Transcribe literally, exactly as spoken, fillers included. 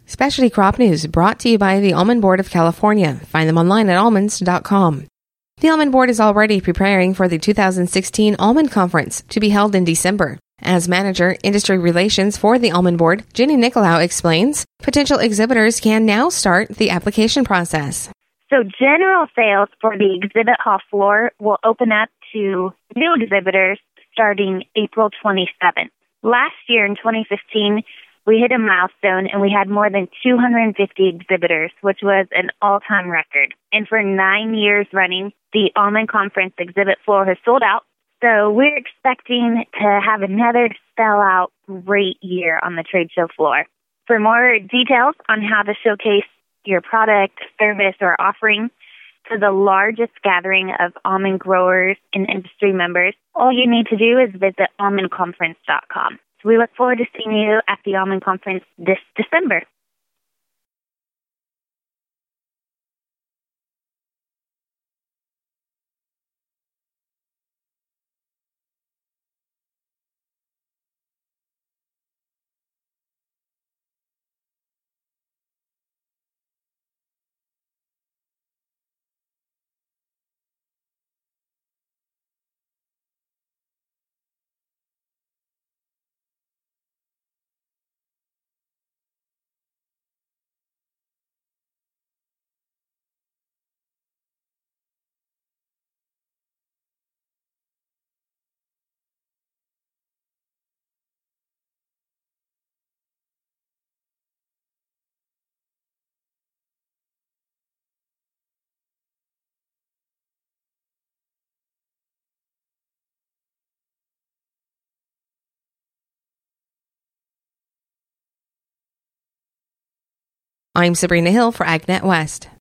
Specialty Crop News brought to you by the Almond Board of California. Find them online at almonds dot com. The Almond Board is already preparing for the two thousand sixteen Almond Conference to be held in December. As Manager, Industry Relations for the Almond Board, Jenny Nicolau explains, potential exhibitors can now start the application process. So general sales for the exhibit hall floor will open up to new exhibitors starting April twenty-seventh. Last year in twenty fifteen, we hit a milestone and we had more than two hundred fifty exhibitors, which was an all-time record. And for nine years running, the Almond Conference exhibit floor has sold out. So we're expecting to have another sell-out great year on the trade show floor. For more details on how to showcase your product, service, or offering to the largest gathering of almond growers and industry members, all you need to do is visit almond conference dot com. So we look forward to seeing you at the Almond Conference this December. I'm Sabrina Hill for AgNet West.